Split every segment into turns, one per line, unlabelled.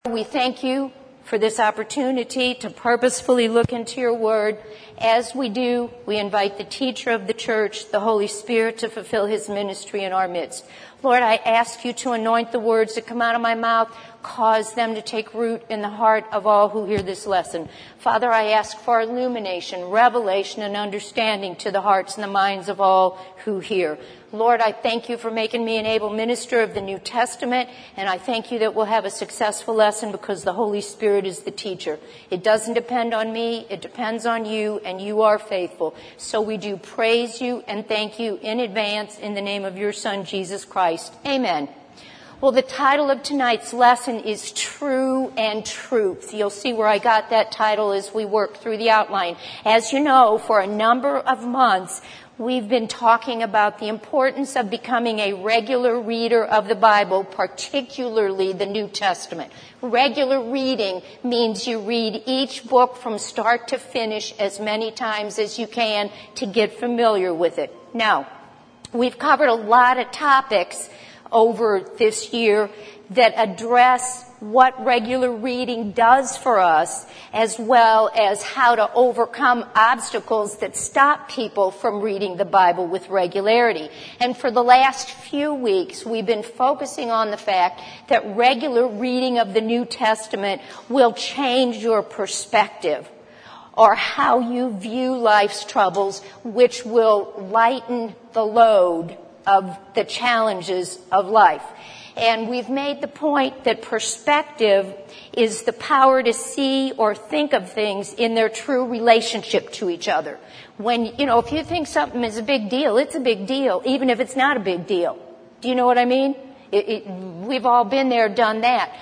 We thank you for this opportunity to purposefully look into your word. As we do, we invite the teacher of the church, the Holy Spirit, to fulfill his ministry in our midst. Lord, I ask you to anoint the words that come out of my mouth, cause them to take root in the heart of all who hear this lesson. Father, I ask for illumination, revelation, and understanding to the hearts and the minds of all who hear. Lord, I thank you for making me an able minister of the New Testament, and I thank you that we'll have a successful lesson because the Holy Spirit is the teacher. It doesn't depend on me, it depends on you, and you are faithful. So we do praise you and thank you in advance in the name of your Son, Jesus Christ. Amen. Well, the title of tonight's lesson is True and Truth. You'll see where I got that title as we work through the outline. As you know, for a number of months, we've been talking about the importance of becoming a regular reader of the Bible, particularly the New Testament. Regular reading means you read each book from start to finish as many times as you can to get familiar with it. Now, we've covered a lot of topics over this year that address what regular reading does for us, as well as how to overcome obstacles that stop people from reading the Bible with regularity. And for the last few weeks, we've been focusing on the fact that regular reading of the New Testament will change your perspective, or how you view life's troubles, which will lighten the load of the challenges of life. And we've made the point that perspective is the power to see or think of things in their true relationship to each other. When, if you think something is a big deal, it's a big deal, even if it's not a big deal. Do you know what I mean? We've all been there, done that.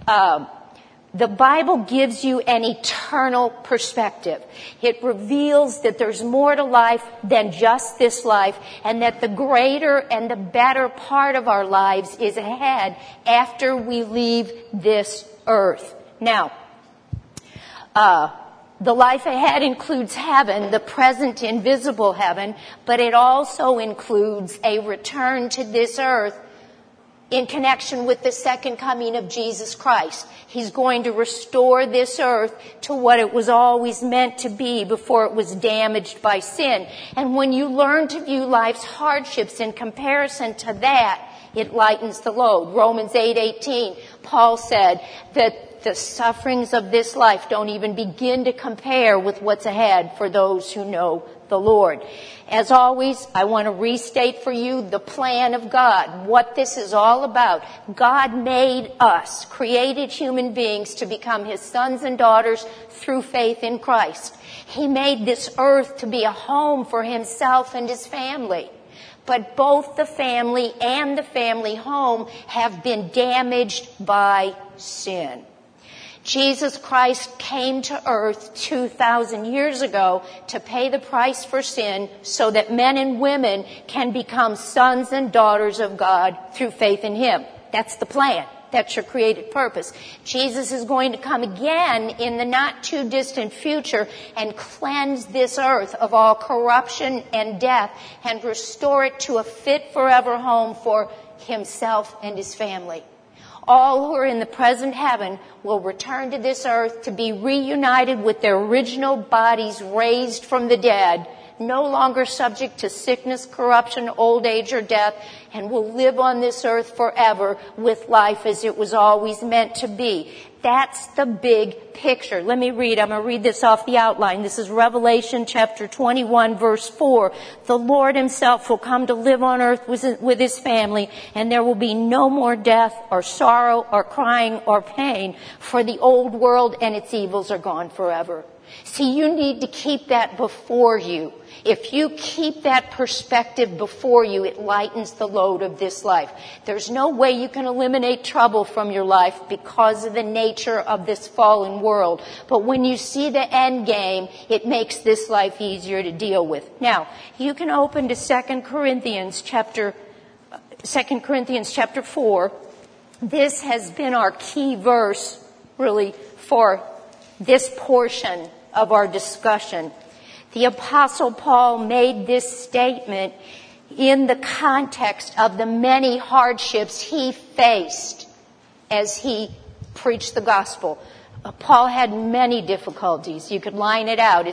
The Bible gives you an eternal perspective. It reveals that there's more to life than just this life, and that the greater and the better part of our lives is ahead after we leave this earth. Now, the life ahead includes heaven, the present invisible heaven, but it also includes a return to this earth in connection with the second coming of Jesus Christ. He's going to restore this earth to what it was always meant to be before it was damaged by sin. And when you learn to view life's hardships in comparison to that, it lightens the load. Romans 8:18, Paul said that the sufferings of this life don't even begin to compare with what's ahead for those who know the Lord. As always, I want to restate for you the plan of God, what this is all about. God made us, created human beings, to become his sons and daughters through faith in Christ. He made this earth to be a home for himself and his family. But both the family and the family home have been damaged by sin. Jesus Christ came to earth 2,000 years ago to pay the price for sin so that men and women can become sons and daughters of God through faith in him. That's the plan. That's your created purpose. Jesus is going to come again in the not too distant future and cleanse this earth of all corruption and death and restore it to a fit forever home for himself and his family. All who are in the present heaven will return to this earth to be reunited with their original bodies raised from the dead, no longer subject to sickness, corruption, old age, or death, and will live on this earth forever with life as it was always meant to be. That's the big picture. Let me read. I'm going to read this off the outline. This is Revelation chapter 21, verse 4. The Lord himself will come to live on earth with his family, and there will be no more death or sorrow or crying or pain, for the old world and its evils are gone forever. See, you need to keep that before you. If you keep that perspective before you, it lightens the load of this life. There's no way you can eliminate trouble from your life because of the nature of this fallen world. But when you see the end game, it makes this life easier to deal with. Now, you can open to 2 Corinthians chapter 4. This has been our key verse, really, for this portion of our discussion. The Apostle Paul made this statement in the context of the many hardships he faced as he preach the gospel. Paul had many difficulties. You could line it out.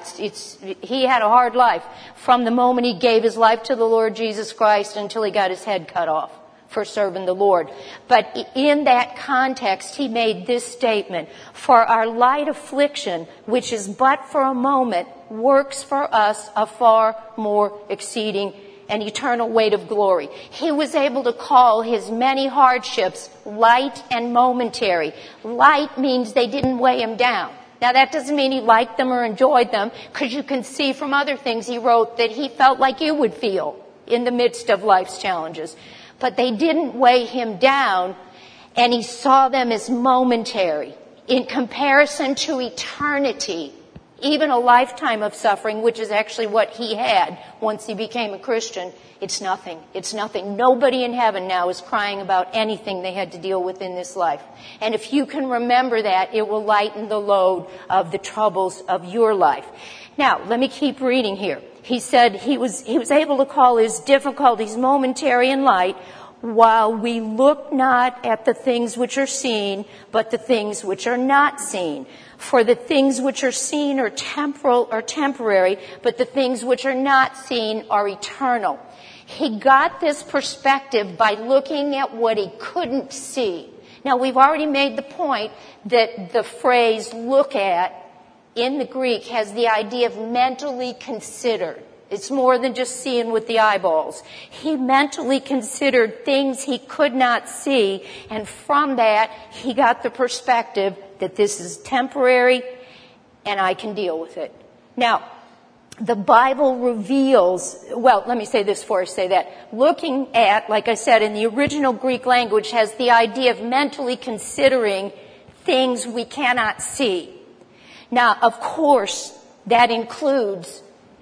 He had a hard life from the moment he gave his life to the Lord Jesus Christ until he got his head cut off for serving the Lord. But in that context, he made this statement: "For our light affliction, which is but for a moment, works for us a far more exceeding and eternal weight of glory." He was able to call his many hardships light and momentary. Light means they didn't weigh him down. Now, that doesn't mean he liked them or enjoyed them, because you can see from other things he wrote that he felt like you would feel in the midst of life's challenges. But they didn't weigh him down, and he saw them as momentary. In comparison to eternity, even a lifetime of suffering, which is actually what he had once he became a Christian, it's nothing. It's nothing. Nobody in heaven now is crying about anything they had to deal with in this life. And if you can remember that, it will lighten the load of the troubles of your life. Now, let me keep reading here. He said he was able to call his difficulties momentary and light, while we look not at the things which are seen, but the things which are not seen. For the things which are seen are temporal or temporary, but the things which are not seen are eternal. He got this perspective by looking at what he couldn't see. Now, we've already made the point that the phrase "look at" in the Greek has the idea of mentally considered. It's more than just seeing with the eyeballs. He mentally considered things he could not see, and from that, he got the perspective that this is temporary and I can deal with it. Now, the Bible reveals, well, let me say this before I say that. Looking at, like I said, in the original Greek language has the idea of mentally considering things we cannot see. Now, of course, that includes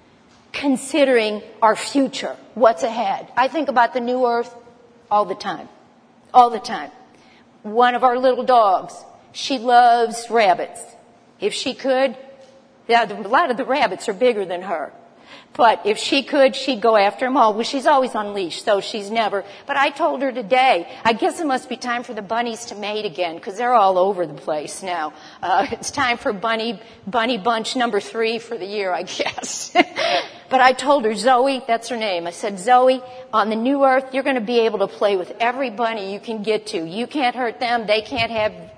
considering our future, what's ahead. I think about the new earth all the time. All the time. One of our little dogs, she loves rabbits. If she could, a lot of the rabbits are bigger than her. But if she could, she'd go after them all. Well, she's always on leash, so she's never. But I told her today, I guess it must be time for the bunnies to mate again, because they're all over the place now. It's time for bunny bunch number 3 for the year, I guess. But I told her, Zoe, that's her name. I said, Zoe, on the new earth, you're going to be able to play with every bunny you can get to. You can't hurt them. They can't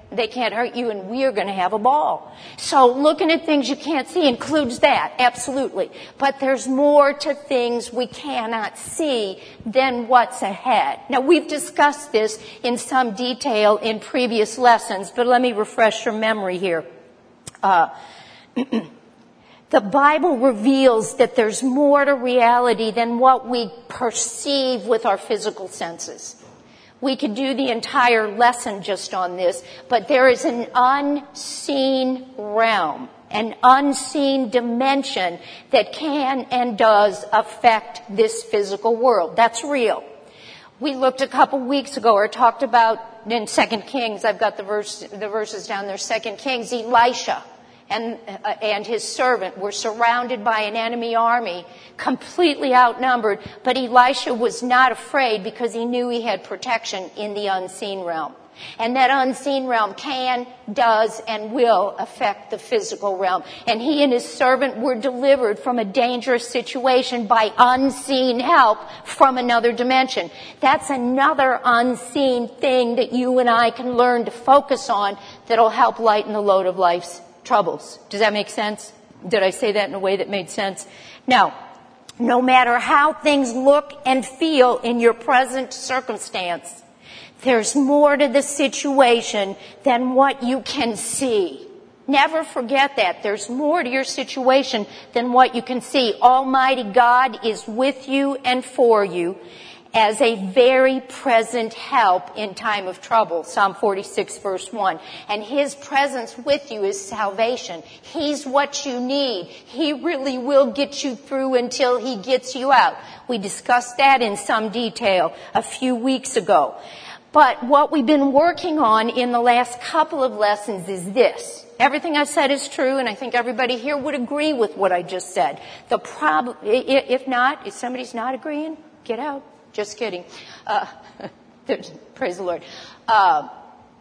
hurt you, and we are going to have a ball. So looking at things you can't see includes that, absolutely. But there's more to things we cannot see than what's ahead. Now, we've discussed this in some detail in previous lessons, but let me refresh your memory here. The Bible reveals that there's more to reality than what we perceive with our physical senses. We could do the entire lesson just on this, but there is an unseen realm, an unseen dimension that can and does affect this physical world. That's real. We looked a couple weeks ago, or talked about in 2 Kings, I've got the verses down there, 2 Kings, Elisha and his servant were surrounded by an enemy army, completely outnumbered, but Elisha was not afraid because he knew he had protection in the unseen realm. And that unseen realm can, does, and will affect the physical realm. And he and his servant were delivered from a dangerous situation by unseen help from another dimension. That's another unseen thing that you and I can learn to focus on that'll help lighten the load of life's troubles. Does that make sense? Did I say that in a way that made sense? Now, no matter how things look and feel in your present circumstance, there's more to the situation than what you can see. Never forget that. There's more to your situation than what you can see. Almighty God is with you and for you as a very present help in time of trouble. Psalm 46, verse 1. And His presence with you is salvation. He's what you need. He really will get you through until He gets you out. We discussed that in some detail a few weeks ago. But what we've been working on in the last couple of lessons is this. Everything I said is true, and I think everybody here would agree with what I just said. The problem, if not, if somebody's not agreeing, get out. Just kidding. Praise the Lord.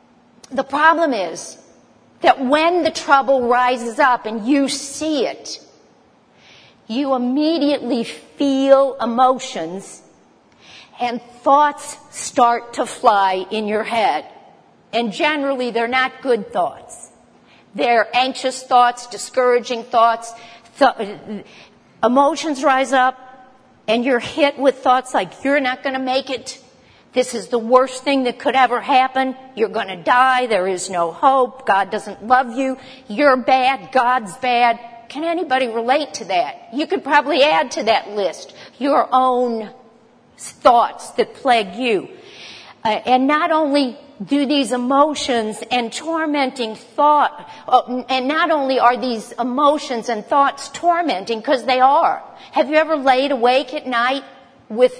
The problem is that when the trouble rises up and you see it, you immediately feel emotions and thoughts start to fly in your head. And generally, they're not good thoughts. They're anxious thoughts, discouraging thoughts. Emotions rise up, and you're hit with thoughts like, you're not going to make it. This is the worst thing that could ever happen. You're going to die. There is no hope. God doesn't love you. You're bad. God's bad. Can anybody relate to that? You could probably add to that list your own thoughts that plague you. And not only do these emotions and tormenting thought, and not only are these emotions and thoughts tormenting, because they are. Have you ever laid awake at night with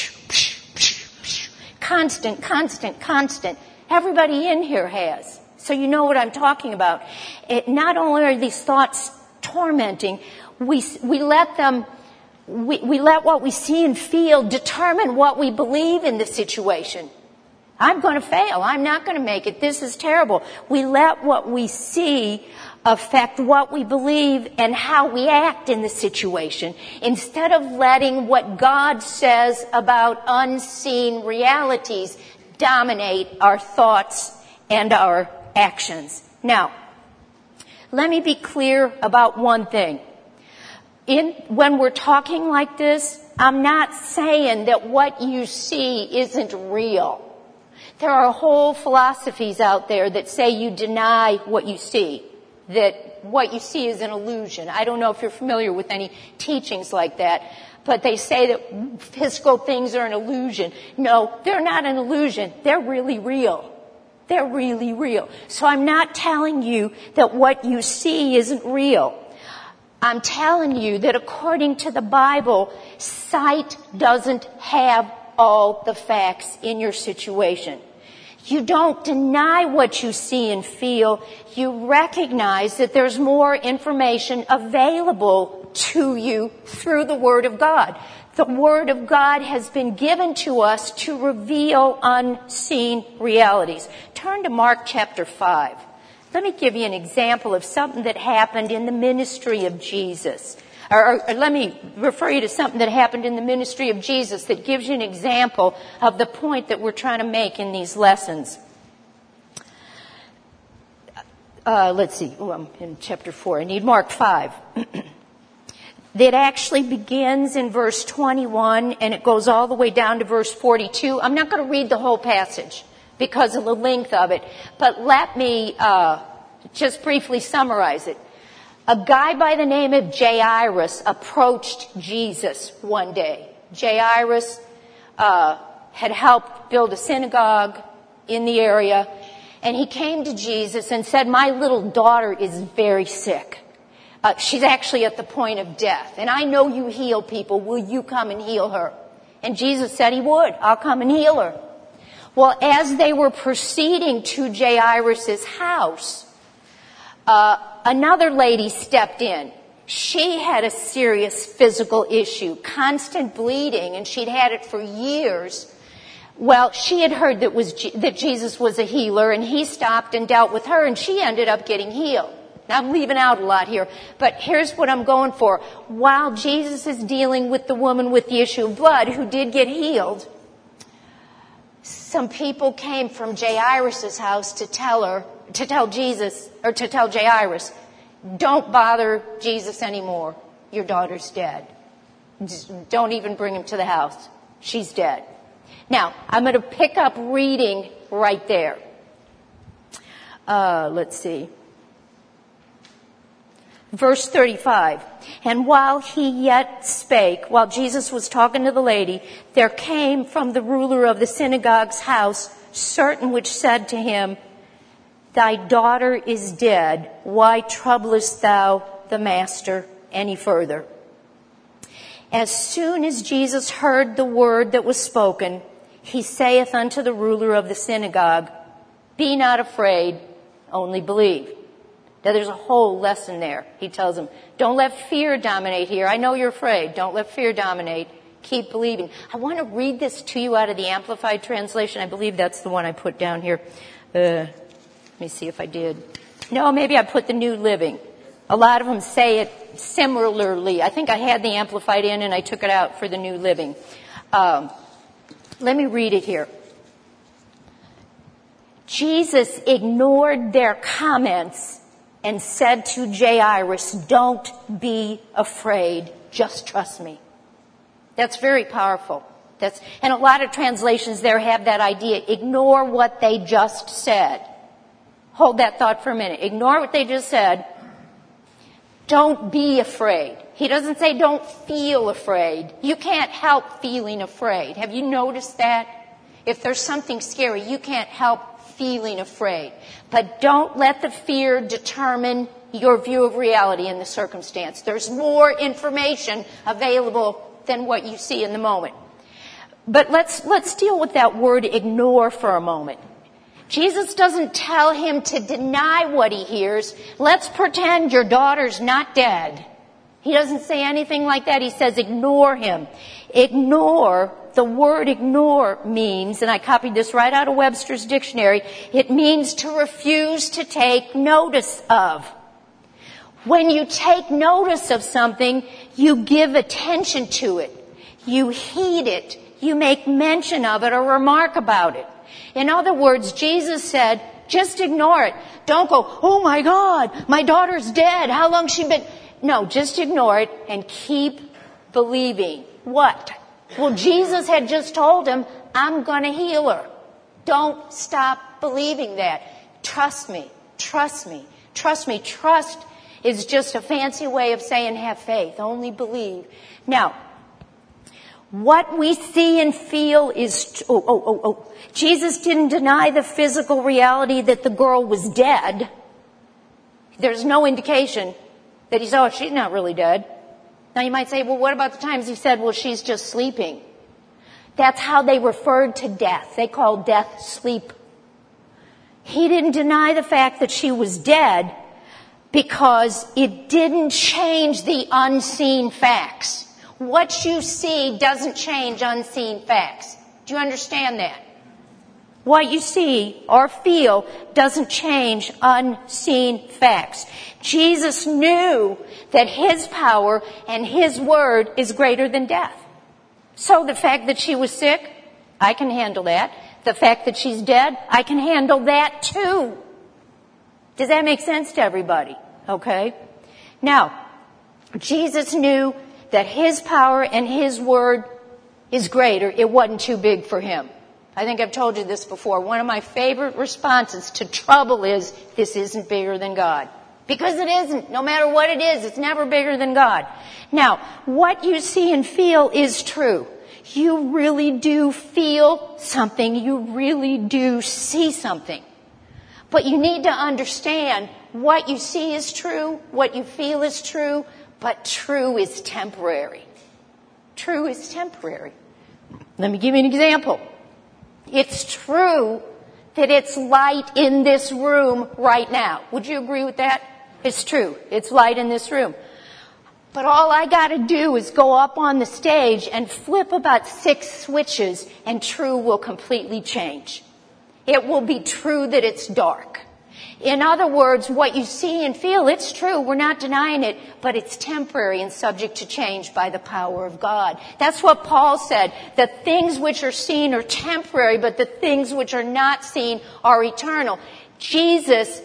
constant? Everybody in here has. So you know what I'm talking about. Not only are these thoughts tormenting, we let what we see and feel determine what we believe in the situation. I'm going to fail. I'm not going to make it. This is terrible. We let what we see affect what we believe and how we act in the situation, instead of letting what God says about unseen realities dominate our thoughts and our actions. Now, let me be clear about one thing. When we're talking like this, I'm not saying that what you see isn't real. There are whole philosophies out there that say you deny what you see, that what you see is an illusion. I don't know if you're familiar with any teachings like that, but they say that physical things are an illusion. No, they're not an illusion. They're really real. They're really real. So I'm not telling you that what you see isn't real. I'm telling you that according to the Bible, sight doesn't have all the facts in your situation. You don't deny what you see and feel. You recognize that there's more information available to you through the Word of God. The Word of God has been given to us to reveal unseen realities. Turn to Mark chapter 5. Let me give you an example of something that happened in the ministry of Jesus. Or let me refer you to something that happened in the ministry of Jesus that gives you an example of the point that we're trying to make in these lessons. Let's see. I'm in chapter 4. I need Mark 5. That actually begins in verse 21 and it goes all the way down to verse 42. I'm not going to read the whole passage because of the length of it, but let me just briefly summarize it. A guy by the name of Jairus approached Jesus one day. Jairus had helped build a synagogue in the area, and he came to Jesus and said, my little daughter is very sick. She's actually at the point of death, and I know you heal people. Will you come and heal her? And Jesus said he would. I'll come and heal her. Well, as they were proceeding to Jairus' house, another lady stepped in. She had a serious physical issue, constant bleeding, and she'd had it for years. Well, she had heard that Jesus was a healer, and he stopped and dealt with her, and she ended up getting healed. Now, I'm leaving out a lot here, but here's what I'm going for. While Jesus is dealing with the woman with the issue of blood who did get healed, some people came from Jairus' house to tell Jairus, don't bother Jesus anymore. Your daughter's dead. Just don't even bring him to the house. She's dead. Now, I'm going to pick up reading right there. Let's see. Verse 35. And while he yet spake, while Jesus was talking to the lady, there came from the ruler of the synagogue's house certain which said to him, thy daughter is dead. Why troublest thou the master any further? As soon as Jesus heard the word that was spoken, he saith unto the ruler of the synagogue, be not afraid, only believe. Now there's a whole lesson there. He tells him, don't let fear dominate here. I know you're afraid. Don't let fear dominate. Keep believing. I want to read this to you out of the Amplified Translation. I believe that's the one I put down here. Let me see if I did. No, maybe I put the New Living. A lot of them say it similarly. I think I had the Amplified in and I took it out for the New Living. Let me read it here. Jesus ignored their comments and said to Jairus, "Don't be afraid, just trust me." That's very powerful. And a lot of translations there have that idea. Ignore what they just said. Hold that thought for a minute. Ignore what they just said. Don't be afraid. He doesn't say don't feel afraid. You can't help feeling afraid. Have you noticed that? If there's something scary, you can't help feeling afraid. But don't let the fear determine your view of reality in the circumstance. There's more information available than what you see in the moment. But let's deal with that word ignore for a moment. Jesus doesn't tell him to deny what he hears. Let's pretend your daughter's not dead. He doesn't say anything like that. He says ignore him. Ignore, the word ignore means, and I copied this right out of Webster's dictionary, it means to refuse to take notice of. When you take notice of something, you give attention to it. You heed it. You make mention of it or remark about it. In other words, Jesus said, just ignore it. Don't go, "Oh my God, my daughter's dead. How long's she been?" No, just ignore it and keep believing. What? Well, Jesus had just told him, "I'm going to heal her." Don't stop believing that. Trust me. Trust me. Trust me. Trust is just a fancy way of saying have faith. Only believe. Now, what we see and feel is, Jesus didn't deny the physical reality that the girl was dead. There's no indication that he said, she's not really dead. Now you might say, well, what about the times he said, well, she's just sleeping? That's how they referred to death. They called death sleep. He didn't deny the fact that she was dead because it didn't change the unseen facts. What you see doesn't change unseen facts. Do you understand that? What you see or feel doesn't change unseen facts. Jesus knew that his power and his word is greater than death. So the fact that she was sick, I can handle that. The fact that she's dead, I can handle that too. Does that make sense to everybody? Okay? Now, Jesus knew that his power and his word is greater. It wasn't too big for him. I think I've told you this before. One of my favorite responses to trouble is, this isn't bigger than God. Because it isn't. No matter what it is, it's never bigger than God. Now, what you see and feel is true. You really do feel something. You really do see something. But you need to understand what you see is true, what you feel is true, but true is temporary. True is temporary. Let me give you an example. It's true that it's light in this room right now. Would you agree with that? It's true. It's light in this room. But all I got to do is go up on the stage and flip about 6 switches and true will completely change. It will be true that it's dark. In other words, what you see and feel, it's true. We're not denying it, but it's temporary and subject to change by the power of God. That's what Paul said. The things which are seen are temporary, but the things which are not seen are eternal. Jesus,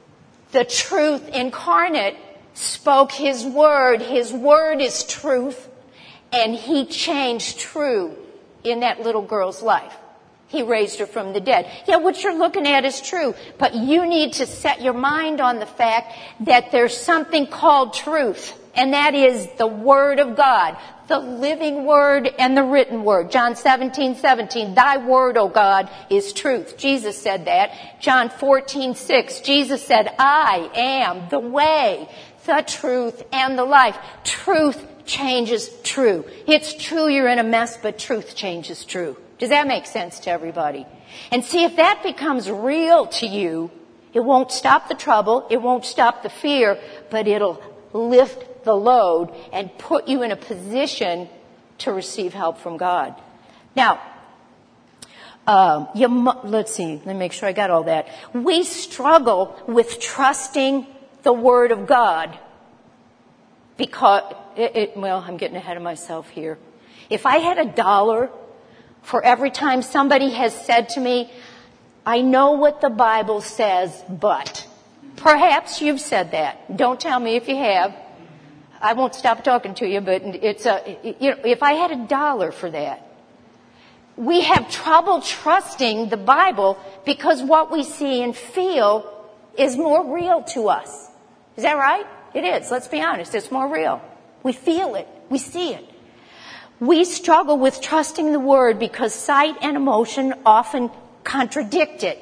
the truth incarnate, spoke his word. His word is truth, and he changed true in that little girl's life. He raised her from the dead. Yeah, what you're looking at is true, but you need to set your mind on the fact that there's something called truth, and that is the Word of God, the living Word and the written Word. John 17:17, thy Word, O God, is truth. Jesus said that. John 14:6, Jesus said, I am the way, the truth, and the life. Truth changes true. It's true you're in a mess, but truth changes true. Does that make sense to everybody? And see, if that becomes real to you, it won't stop the trouble, it won't stop the fear, but it'll lift the load and put you in a position to receive help from God. Now, Let's see, let me make sure I got all that. We struggle with trusting the Word of God because, I'm getting ahead of myself here. If I had $1 for every time somebody has said to me, I know what the Bible says, but perhaps you've said that. Don't tell me if you have. I won't stop talking to you, but if I had $1 for that, we have trouble trusting the Bible because what we see and feel is more real to us. Is that right? It is. Let's be honest. It's more real. We feel it. We see it. We struggle with trusting the Word because sight and emotion often contradict it.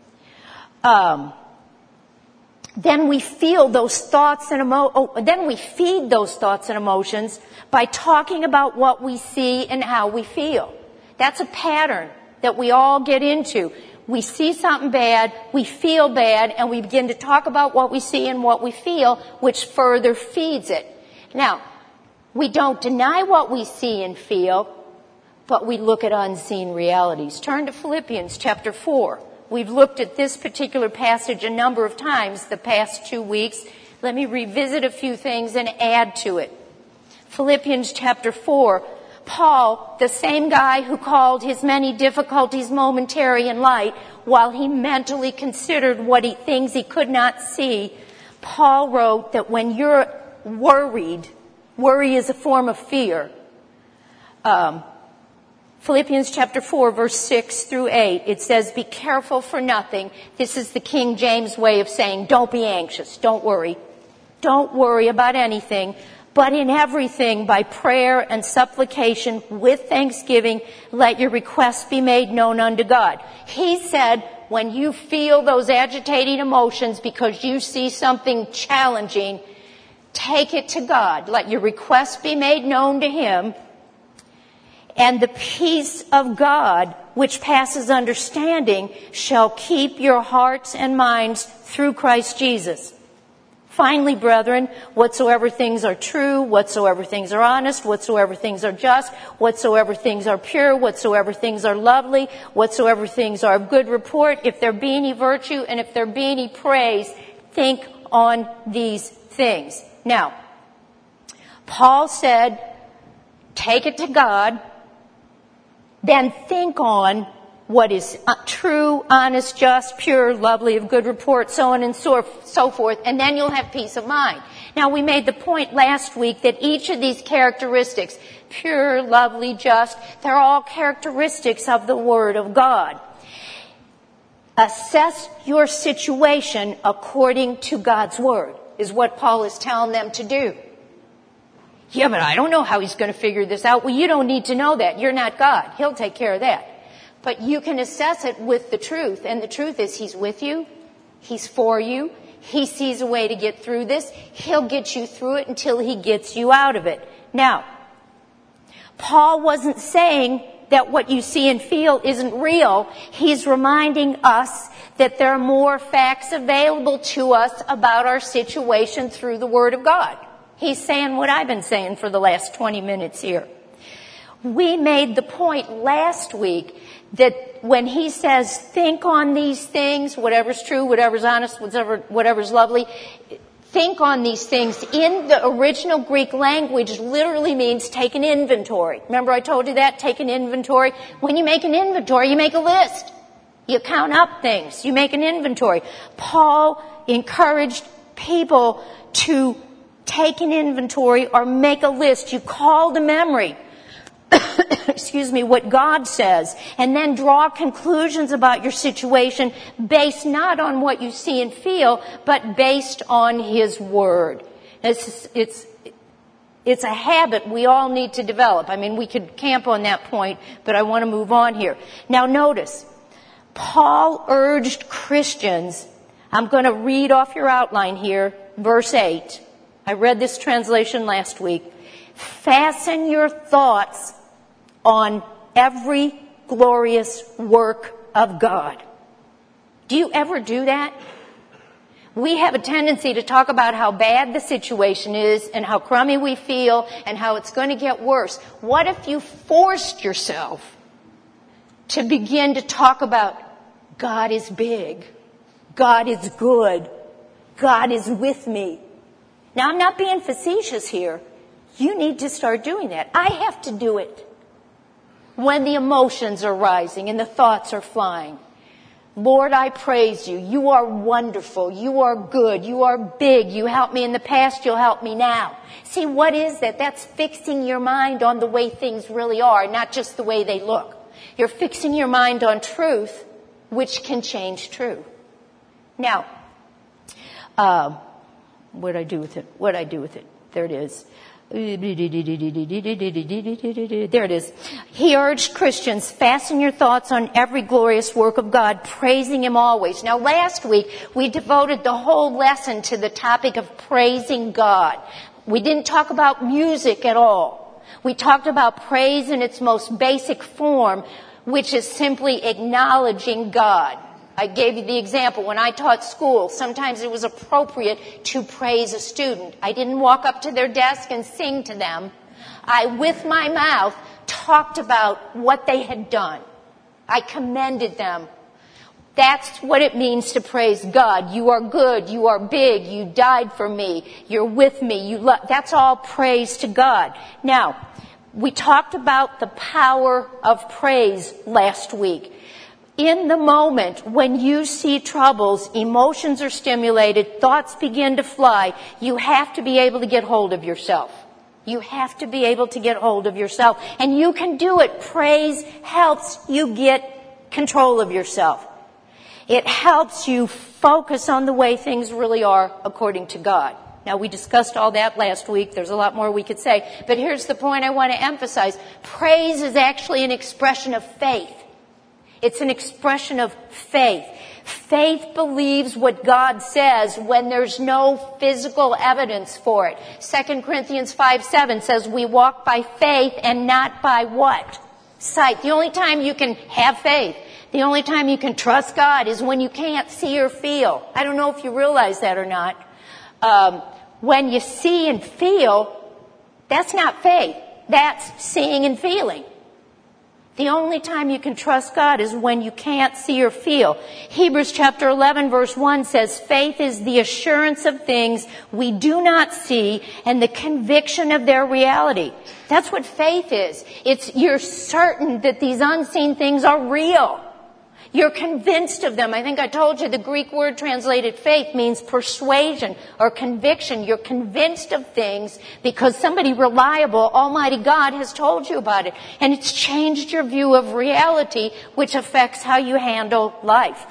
Then we feel those thoughts and then we feed those thoughts and emotions by talking about what we see and how we feel. That's a pattern that we all get into. We see something bad, we feel bad, and we begin to talk about what we see and what we feel, which further feeds it. Now, we don't deny what we see and feel, but we look at unseen realities. Turn to Philippians chapter 4. We've looked at this particular passage a number of times the past 2 weeks. Let me revisit a few things and add to it. Philippians chapter 4. Paul, the same guy who called his many difficulties momentary and light, while he mentally considered things he could not see, Paul wrote that when you're worried, worry is a form of fear. Philippians chapter 4, verse 6 through 8, it says, be careful for nothing. This is the King James way of saying, don't be anxious, don't worry. Don't worry about anything, but in everything, by prayer and supplication, with thanksgiving, let your requests be made known unto God. He said, when you feel those agitating emotions because you see something challenging, take it to God. Let your requests be made known to Him. And the peace of God, which passes understanding, shall keep your hearts and minds through Christ Jesus. Finally, brethren, whatsoever things are true, whatsoever things are honest, whatsoever things are just, whatsoever things are pure, whatsoever things are lovely, whatsoever things are of good report, if there be any virtue and if there be any praise, think on these things. Now, Paul said, take it to God, then think on what is true, honest, just, pure, lovely, of good report, so on and so forth, and then you'll have peace of mind. Now, we made the point last week that each of these characteristics, pure, lovely, just, they're all characteristics of the Word of God. Assess your situation according to God's Word, is what Paul is telling them to do. Yeah, but I don't know how he's going to figure this out. Well, you don't need to know that. You're not God. He'll take care of that. But you can assess it with the truth. And the truth is He's with you. He's for you. He sees a way to get through this. He'll get you through it until He gets you out of it. Now, Paul wasn't saying that what you see and feel isn't real. He's reminding us that there are more facts available to us about our situation through the Word of God. He's saying what I've been saying for the last 20 minutes here. We made the point last week that when he says, think on these things, whatever's true, whatever's honest, whatever's lovely, think on these things in the original Greek language literally means take an inventory. Remember I told you that? Take an inventory. When you make an inventory, you make a list. You count up things. You make an inventory. Paul encouraged people to take an inventory or make a list. You call to memory what God says, and then draw conclusions about your situation based not on what you see and feel, but based on His Word. It's a habit we all need to develop. I mean, we could camp on that point, but I want to move on here. Now notice, Paul urged Christians, I'm going to read off your outline here, verse 8. I read this translation last week. Fasten your thoughts on every glorious work of God. Do you ever do that? We have a tendency to talk about how bad the situation is and how crummy we feel and how it's going to get worse. What if you forced yourself to begin to talk about God is big, God is good, God is with me. Now, I'm not being facetious here. You need to start doing that. I have to do it when the emotions are rising and the thoughts are flying. Lord, I praise you. You are wonderful. You are good. You are big. You helped me in the past. You'll help me now. See, what is that? That's fixing your mind on the way things really are, not just the way they look. You're fixing your mind on truth, which can change truth. Now, what'd I do with it? There it is. There it is. He urged Christians, fasten your thoughts on every glorious work of God, praising Him always. Now, last week, we devoted the whole lesson to the topic of praising God. We didn't talk about music at all. We talked about praise in its most basic form, which is simply acknowledging God. I gave you the example. When I taught school, sometimes it was appropriate to praise a student. I didn't walk up to their desk and sing to them. I, with my mouth, talked about what they had done. I commended them. That's what it means to praise God. You are good. You are big. You died for me. You're with me. That's all praise to God. Now, we talked about the power of praise last week. In the moment when you see troubles, emotions are stimulated, thoughts begin to fly, you have to be able to get hold of yourself. You have to be able to get hold of yourself. And you can do it. Praise helps you get control of yourself. It helps you focus on the way things really are according to God. Now, we discussed all that last week. There's a lot more we could say. But here's the point I want to emphasize. Praise is actually an expression of faith. It's an expression of faith. Faith believes what God says when there's no physical evidence for it. 2 Corinthians 5:7 says we walk by faith and not by what? Sight. The only time you can have faith, the only time you can trust God is when you can't see or feel. I don't know if you realize that or not. When you see and feel, that's not faith. That's seeing and feeling. The only time you can trust God is when you can't see or feel. Hebrews chapter 11 verse 1 says, faith is the assurance of things we do not see and the conviction of their reality. That's what faith is. You're certain that these unseen things are real. You're convinced of them. I think I told you the Greek word translated faith means persuasion or conviction. You're convinced of things because somebody reliable, Almighty God, has told you about it. And it's changed your view of reality, which affects how you handle life.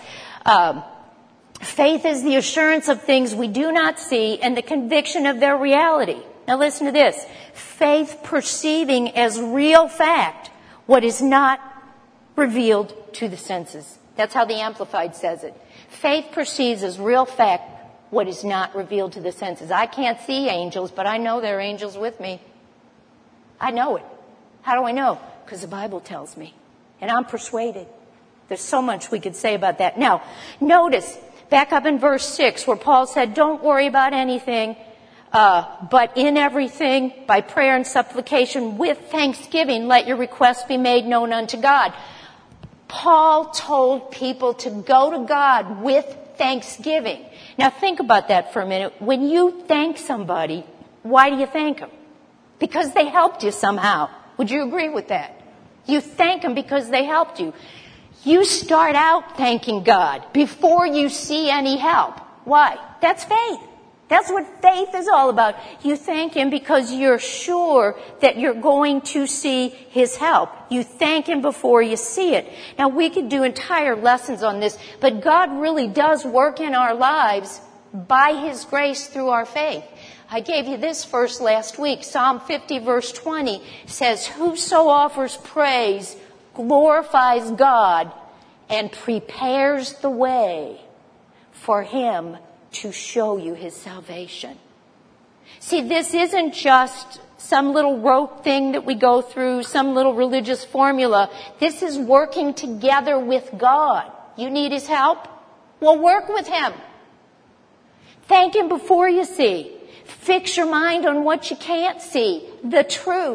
Faith is the assurance of things we do not see and the conviction of their reality. Now listen to this. Faith perceiving as real fact what is not revealed to the senses. That's how the Amplified says it. Faith perceives as real fact what is not revealed to the senses. I can't see angels, but I know there are angels with me. I know it. How do I know? Because the Bible tells me. And I'm persuaded. There's so much we could say about that. Now, notice, back up in verse 6, where Paul said, don't worry about anything, but in everything, by prayer and supplication, with thanksgiving, let your requests be made known unto God. Paul told people to go to God with thanksgiving. Now think about that for a minute. When you thank somebody, why do you thank them? Because they helped you somehow. Would you agree with that? You thank them because they helped you. You start out thanking God before you see any help. Why? That's faith. That's what faith is all about. You thank Him because you're sure that you're going to see His help. You thank Him before you see it. Now, we could do entire lessons on this, but God really does work in our lives by His grace through our faith. I gave you this verse last week. Psalm 50 verse 20 says, whoso offers praise glorifies God and prepares the way for Him to show you His salvation. See, this isn't just some little rote thing that we go through, some little religious formula. This is working together with God. You need His help? Well, work with Him. Thank Him before you see. Fix your mind on what you can't see, the truth.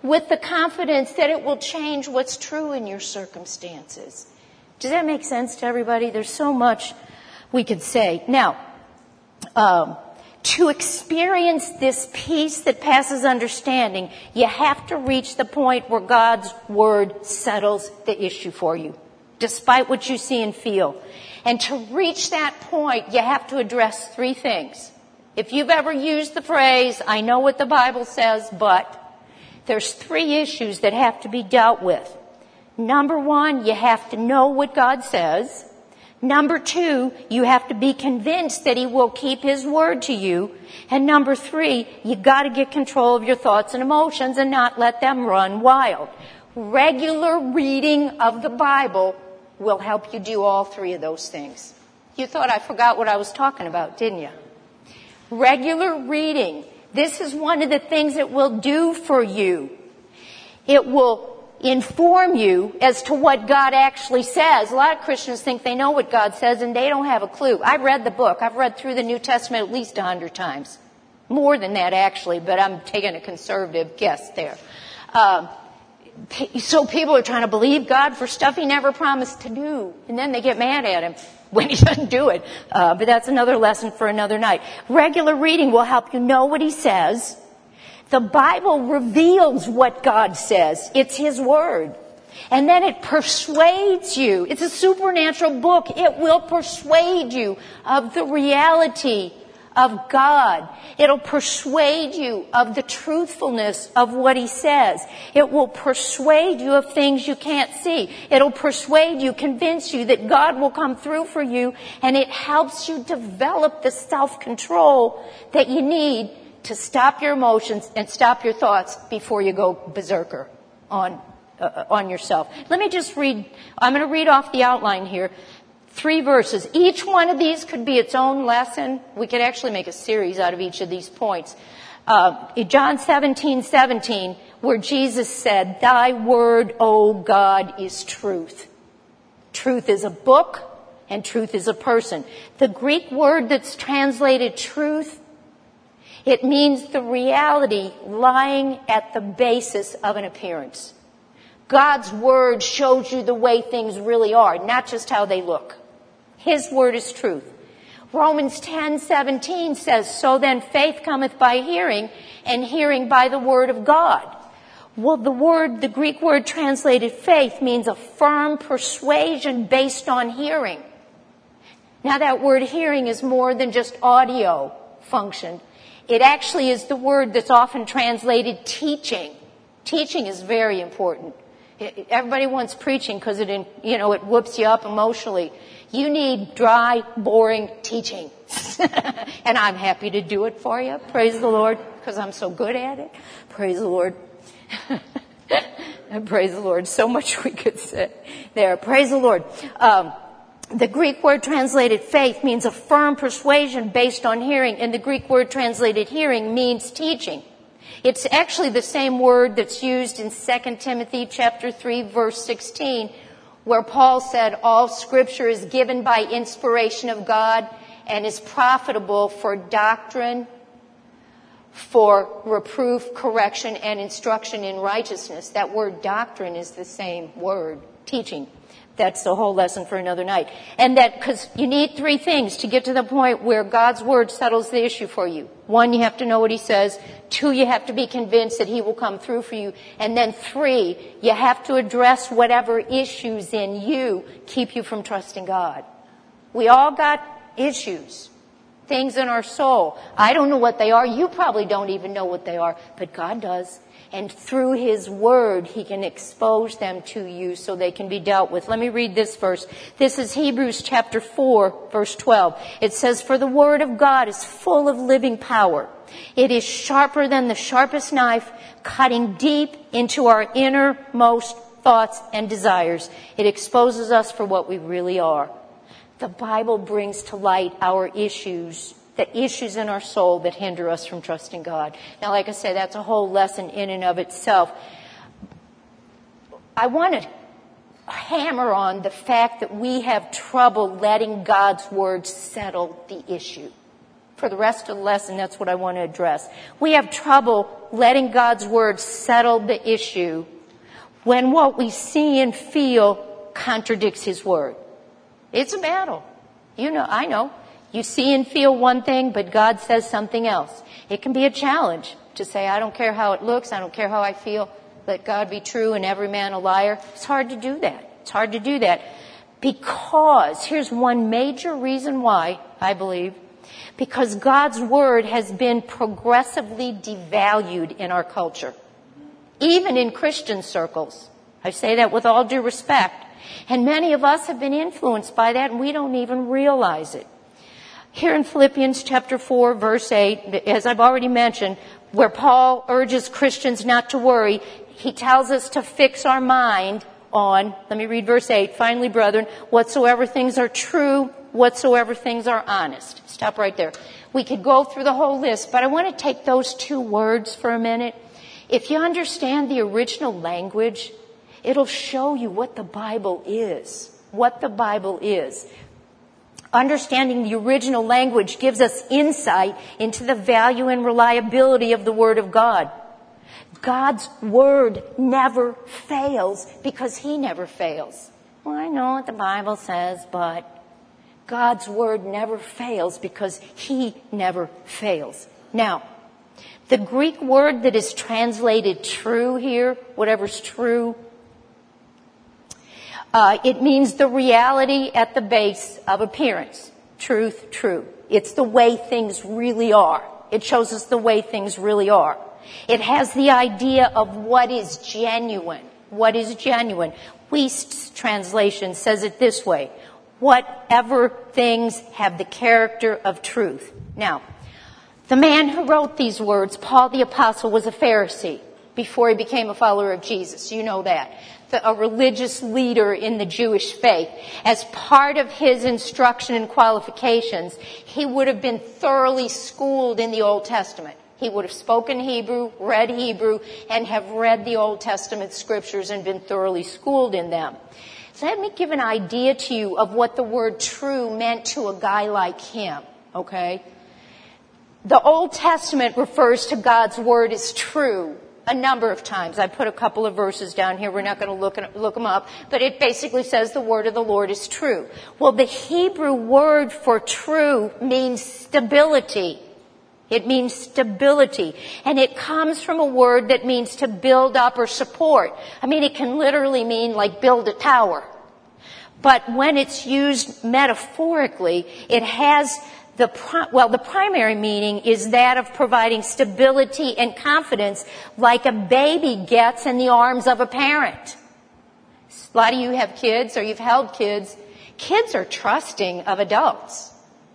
with the confidence that it will change what's true in your circumstances. Does that make sense to everybody? There's so much we could say. Now, to experience this peace that passes understanding, you have to reach the point where God's Word settles the issue for you, despite what you see and feel. And to reach that point, you have to address three things. If you've ever used the phrase, I know what the Bible says, but there's three issues that have to be dealt with. Number one, you have to know what God says. Number two, you have to be convinced that He will keep His word to you. And number three, you got to get control of your thoughts and emotions and not let them run wild. Regular reading of the Bible will help you do all three of those things. You thought I forgot what I was talking about, didn't you? Regular reading. This is one of the things it will do for you. It will inform you as to what God actually says. A lot of Christians think they know what God says and they don't have a clue. I've read the book. I've read through the New Testament at least 100 times. More than that, actually, but I'm taking a conservative guess there. So people are trying to believe God for stuff He never promised to do. And then they get mad at Him when He doesn't do it. But that's another lesson for another night. Regular reading will help you know what He says. The Bible reveals what God says. It's His Word. And then it persuades you. It's a supernatural book. It will persuade you of the reality of God. It'll persuade you of the truthfulness of what He says. It will persuade you of things you can't see. It'll persuade you, convince you that God will come through for you, and it helps you develop the self-control that you need to stop your emotions and stop your thoughts before you go berserker on yourself. Let me just read, I'm going to read off the outline here. 3 verses. Each one of these could be its own lesson. We could actually make a series out of each of these points. John 17:17, where Jesus said, Thy word, O God, is truth. Truth is a book and truth is a person. The Greek word that's translated truth, it means the reality lying at the basis of an appearance. God's word shows you the way things really are, not just how they look. His word is truth. Romans 10:17 says, So then faith cometh by hearing, and hearing by the word of God. Well, the Greek word translated faith means a firm persuasion based on hearing. Now that word hearing is more than just audio function. It actually is the word that's often translated teaching. Teaching is very important. Everybody wants preaching because it whoops you up emotionally. You need dry, boring teaching. And I'm happy to do it for you. Praise the Lord, because I'm so good at it. Praise the Lord. Praise the Lord. So much we could say there. Praise the Lord. The Greek word translated faith means a firm persuasion based on hearing, and the Greek word translated hearing means teaching. It's actually the same word that's used in 2 Timothy chapter 3, verse 16, where Paul said, All scripture is given by inspiration of God and is profitable for doctrine, for reproof, correction, and instruction in righteousness. That word doctrine is the same word, teaching. That's the whole lesson for another night. And that, because you need 3 things to get to the point where God's word settles the issue for you. 1, you have to know what He says. 2, you have to be convinced that He will come through for you. And then 3, you have to address whatever issues in you keep you from trusting God. We all got issues, things in our soul. I don't know what they are. You probably don't even know what they are, but God does. And through His word, He can expose them to you so they can be dealt with. Let me read this verse. This is Hebrews chapter 4, verse 12. It says, For the word of God is full of living power. It is sharper than the sharpest knife, cutting deep into our innermost thoughts and desires. It exposes us for what we really are. The Bible brings to light our issues, the issues in our soul that hinder us from trusting God. Now, like I said, that's a whole lesson in and of itself. I want to hammer on the fact that we have trouble letting God's word settle the issue for the rest of the lesson, that's what I want to address. We have trouble letting God's word settle the issue when what we see and feel contradicts his word. It's a battle. I know. You see and feel one thing, but God says something else. It can be a challenge to say, I don't care how it looks, I don't care how I feel, let God be true and every man a liar. It's hard to do that. It's hard to do that because, here's one major reason why, I believe, because God's word has been progressively devalued in our culture, even in Christian circles. I say that with all due respect. And many of us have been influenced by that, and we don't even realize it. Here in Philippians chapter 4, verse 8, as I've already mentioned, where Paul urges Christians not to worry, he tells us to fix our mind on, let me read verse 8, finally, brethren, whatsoever things are true, whatsoever things are honest. Stop right there. We could go through the whole list, but I want to take those two words for a minute. If you understand the original language, it'll show you what the Bible is. What the Bible is. Understanding the original language gives us insight into the value and reliability of the Word of God. God's Word never fails because He never fails. Well, I know what the Bible says, but God's Word never fails because He never fails. Now, the Greek word that is translated true here, whatever's true, it means the reality at the base of appearance. Truth, true. It's the way things really are. It shows us the way things really are. It has the idea of what is genuine. What is genuine? Wuest's translation says it this way. Whatever things have the character of truth. Now, the man who wrote these words, Paul the Apostle, was a Pharisee before he became a follower of Jesus. You know that. A religious leader in the Jewish faith. As part of his instruction and qualifications, he would have been thoroughly schooled in the Old Testament. He would have spoken Hebrew, and have read the Old Testament scriptures and been thoroughly schooled in them. So let me give an idea to you of what the word true meant to a guy like him, okay? The Old Testament refers to God's word as true a number of times. I put a couple of verses down here. We're not going to look them up. But it basically says the word of the Lord is true. Well, the Hebrew word for true means stability. It means stability. And it comes from a word that means to build up or support. I mean, it can literally mean like build a tower. But when it's used metaphorically, it has the primary meaning is that of providing stability and confidence like a baby gets in the arms of a parent. A lot of you have kids or you've held kids. Kids are trusting of adults.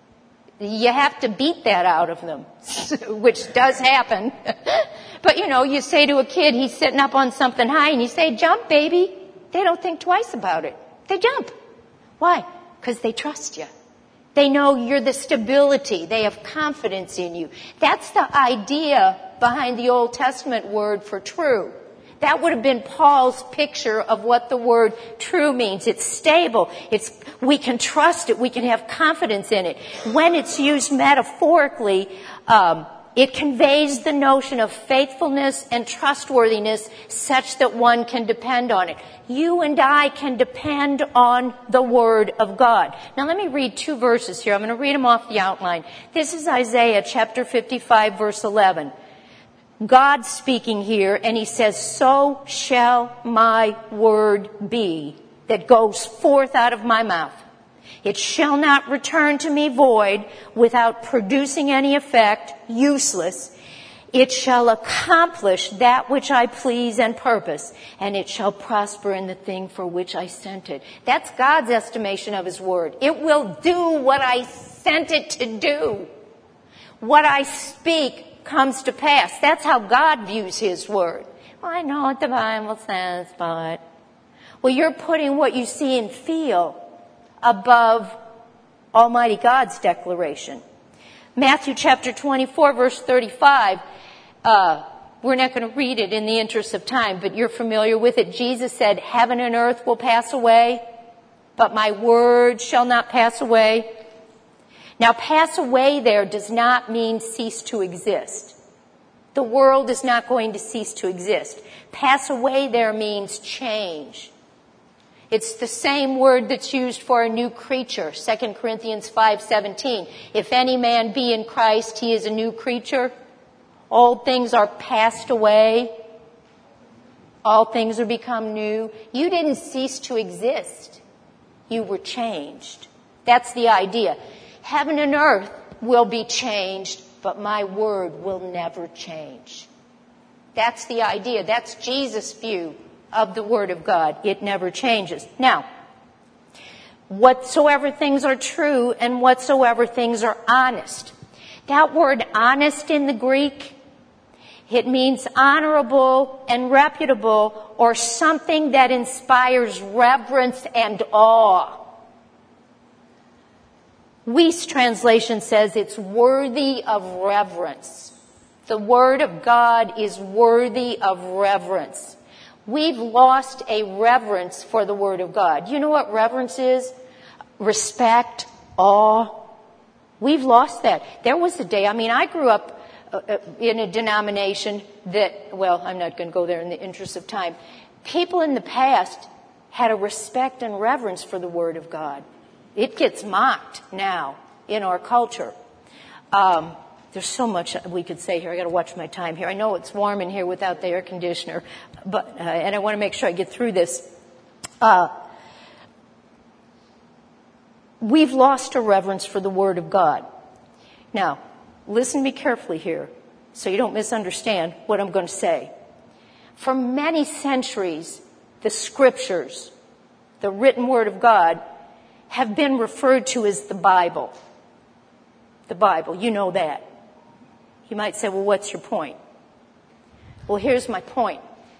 You have to beat that out of them, which does happen. But you say to a kid, he's sitting up on something high, and you say, jump, baby. They don't think twice about it. They jump. Why? Because they trust you. They know you're the stability. They have confidence in you. That's the idea behind the Old Testament word for true. That would have been Paul's picture of what the word true means. It's stable. We can trust it. We can have confidence in it. When it's used metaphorically, it conveys the notion of faithfulness and trustworthiness such that one can depend on it. You and I can depend on the Word of God. Now let me read two verses here. I'm going to read them off the outline. This is Isaiah chapter 55, verse 11. God's speaking here, and He says, so shall my word be that goes forth out of my mouth. It shall not return to me void, without producing any effect, useless. It shall accomplish that which I please and purpose, and it shall prosper in the thing for which I sent it. That's God's estimation of His word. It will do what I sent it to do. What I speak comes to pass. That's how God views His word. Well, I know what the Bible says, but... Well, you're putting what you see and feel above Almighty God's declaration. Matthew chapter 24, verse 35. We're not going to read it in the interest of time, but you're familiar with it. Jesus said, heaven and earth will pass away, but my word shall not pass away. Now, pass away there does not mean cease to exist. The world is not going to cease to exist. Pass away there means change. It's the same word that's used for a new creature, 2 Corinthians 5:17. If any man be in Christ, he is a new creature. Old things are passed away. All things are become new. You didn't cease to exist. You were changed. That's the idea. Heaven and earth will be changed, but my word will never change. That's the idea. That's Jesus' view of the Word of God. It never changes. Now, whatsoever things are true and whatsoever things are honest. That word honest in the Greek, it means honorable and reputable, or something that inspires reverence and awe. Wuest translation says it's worthy of reverence. The Word of God is worthy of reverence. We've lost a reverence for the Word of God. You know what reverence is? Respect, awe. We've lost that. There was a day, I grew up in a denomination that, well, I'm not going to go there in the interest of time. People in the past had a respect and reverence for the Word of God. It gets mocked now in our culture. There's so much we could say here. I got to watch my time here. I know it's warm in here without the air conditioner, but and I want to make sure I get through this. We've lost a reverence for the Word of God. Now, listen to me carefully here, so you don't misunderstand what I'm going to say. For many centuries, the Scriptures, the written Word of God, have been referred to as the Bible. The Bible, you know that. You might say, well, what's your point? Well, here's my point.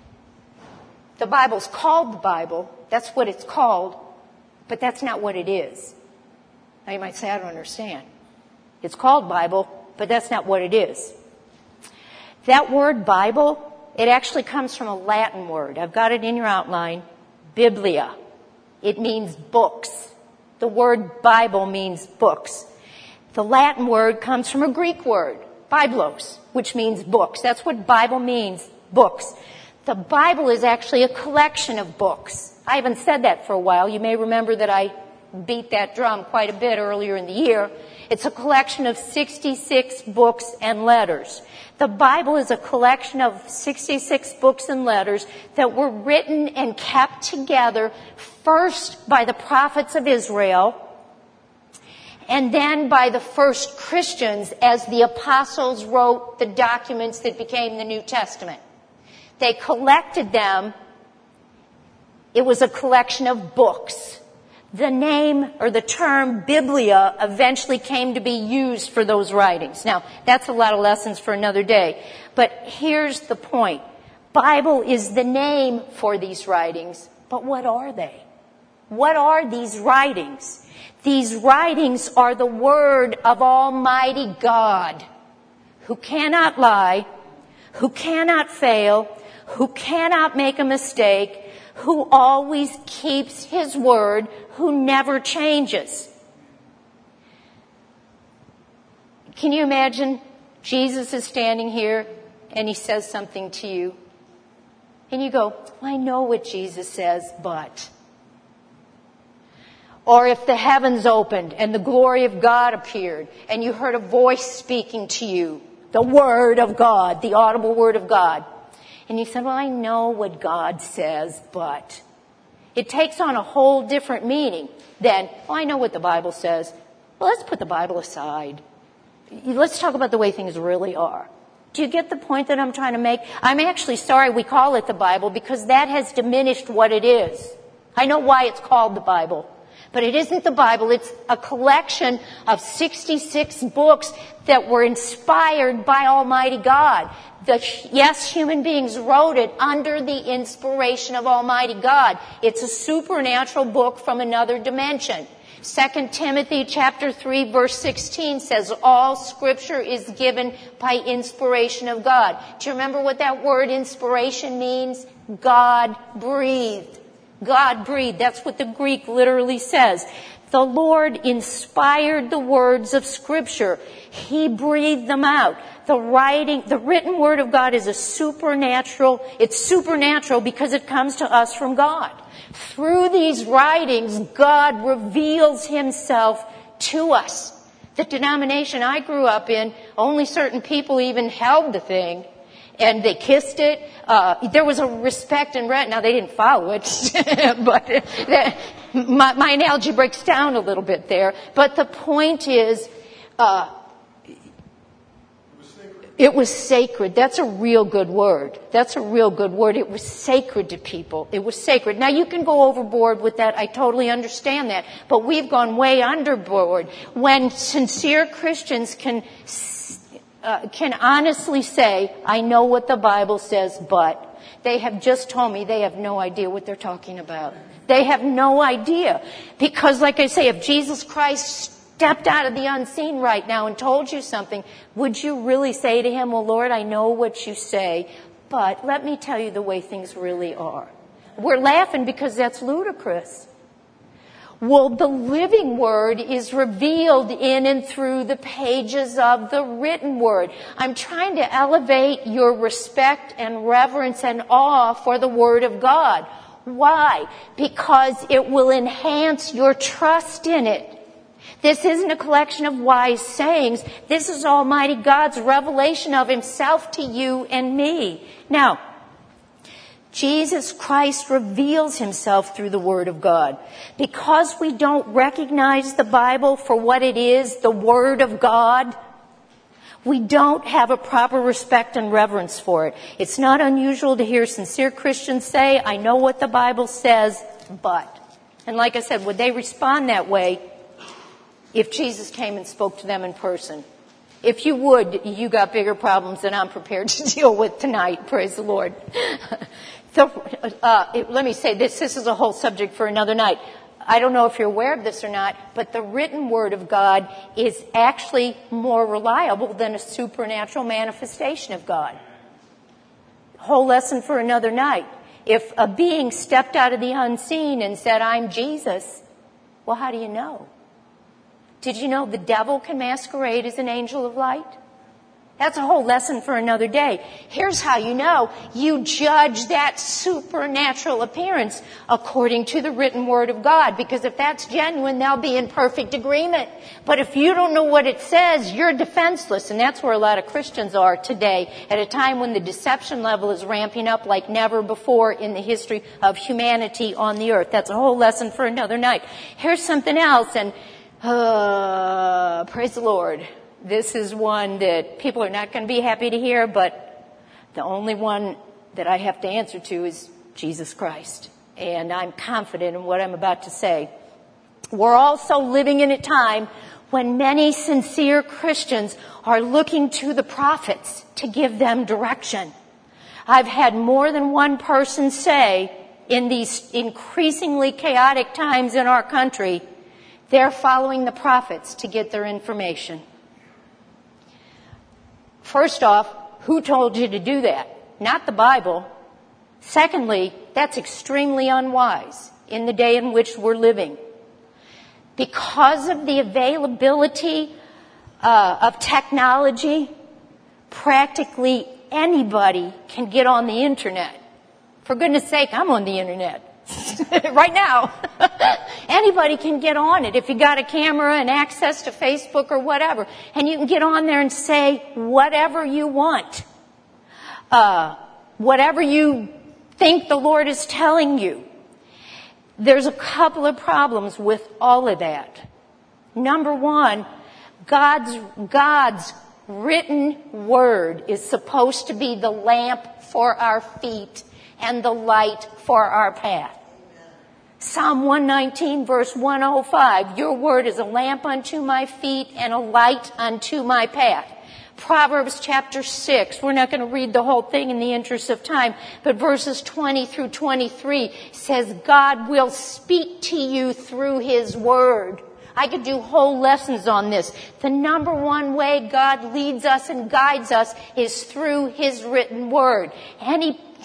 The Bible's called the Bible. That's what it's called. But that's not what it is. Now you might say, I don't understand. It's called Bible, but that's not what it is. That word Bible, it actually comes from a Latin word. I've got it in your outline. Biblia. It means books. The word Bible means books. The Latin word comes from a Greek word, biblos, which means books. That's what Bible means, books. The Bible is actually a collection of books. I haven't said that for a while. You may remember that I beat that drum quite a bit earlier in the year. It's a collection of 66 books and letters. The Bible is a collection of 66 books and letters that were written and kept together first by the prophets of Israel and then by the first Christians as the apostles wrote the documents that became the New Testament. They collected them. It was a collection of books. The name or the term Biblia eventually came to be used for those writings. Now, that's a lot of lessons for another day. But here's the point. Bible is the name for these writings, but what are they? What are these writings? These writings are the Word of Almighty God, who cannot lie, who cannot fail, who cannot make a mistake, who always keeps His word, who never changes. Can you imagine Jesus is standing here and He says something to you? And you go, I know what Jesus says, but... Or if the heavens opened and the glory of God appeared and you heard a voice speaking to you, the Word of God, the audible Word of God. And you said, well, I know what God says, but... It takes on a whole different meaning than, well, I know what the Bible says. Well, let's put the Bible aside. Let's talk about the way things really are. Do you get the point that I'm trying to make? I'm actually sorry we call it the Bible because that has diminished what it is. I know why it's called the Bible. But it isn't the Bible. It's a collection of 66 books that were inspired by Almighty God. Yes, human beings wrote it under the inspiration of Almighty God. It's a supernatural book from another dimension. 2 Timothy chapter 3 verse 16 says, all Scripture is given by inspiration of God. Do you remember what that word inspiration means? God breathed. God breathed. That's what the Greek literally says. The Lord inspired the words of Scripture. He breathed them out. The written Word of God is it's supernatural because it comes to us from God. Through these writings, God reveals Himself to us. The denomination I grew up in, only certain people even held the thing, and they kissed it. There was a respect and now they didn't follow it, but my analogy breaks down a little bit there. But the point is, it was sacred. That's a real good word. It was sacred to people. It was sacred. Now, you can go overboard with that. I totally understand that. But we've gone way underboard. When sincere Christians can honestly say, I know what the Bible says, but they have just told me they have no idea what they're talking about. They have no idea. Because, like I say, if Jesus Christ stepped out of the unseen right now and told you something, would you really say to Him, well, Lord, I know what you say, but let me tell you the way things really are? We're laughing because that's ludicrous. Well, the living Word is revealed in and through the pages of the written Word. I'm trying to elevate your respect and reverence and awe for the Word of God. Why? Because it will enhance your trust in it. This isn't a collection of wise sayings. This is Almighty God's revelation of Himself to you and me. Now, Jesus Christ reveals Himself through the Word of God. Because we don't recognize the Bible for what it is, the Word of God, we don't have a proper respect and reverence for it. It's not unusual to hear sincere Christians say, I know what the Bible says, but. And like I said, would they respond that way if Jesus came and spoke to them in person? If you would, you got bigger problems than I'm prepared to deal with tonight. Praise the Lord. So, let me say this. This is a whole subject for another night. I don't know if you're aware of this or not, but the written Word of God is actually more reliable than a supernatural manifestation of God. Whole lesson for another night. If a being stepped out of the unseen and said, I'm Jesus, well, how do you know? Did you know the devil can masquerade as an angel of light? That's a whole lesson for another day. Here's how you know. You judge that supernatural appearance according to the written Word of God. Because if that's genuine, they'll be in perfect agreement. But if you don't know what it says, you're defenseless. And that's where a lot of Christians are today, at a time when the deception level is ramping up like never before in the history of humanity on the earth. That's a whole lesson for another night. Here's something else, and praise the Lord. This is one that people are not going to be happy to hear, but the only one that I have to answer to is Jesus Christ. And I'm confident in what I'm about to say. We're also living in a time when many sincere Christians are looking to the prophets to give them direction. I've had more than one person say in these increasingly chaotic times in our country, they're following the prophets to get their information. First off, who told you to do that? Not the Bible. Secondly, that's extremely unwise in the day in which we're living. Because of the availability of technology, practically anybody can get on the internet. For goodness sake, I'm on the internet. Right now. Anybody can get on it if you got a camera and access to Facebook or whatever. And you can get on there and say whatever you want. Whatever you think the Lord is telling you. There's a couple of problems with all of that. Number one, God's written Word is supposed to be the lamp for our feet and the light for our path. Psalm 119, verse 105, your word is a lamp unto my feet and a light unto my path. Proverbs chapter 6, we're not going to read the whole thing in the interest of time, but verses 20 through 23 says God will speak to you through His word. I could do whole lessons on this. The number one way God leads us and guides us is through His written word. Any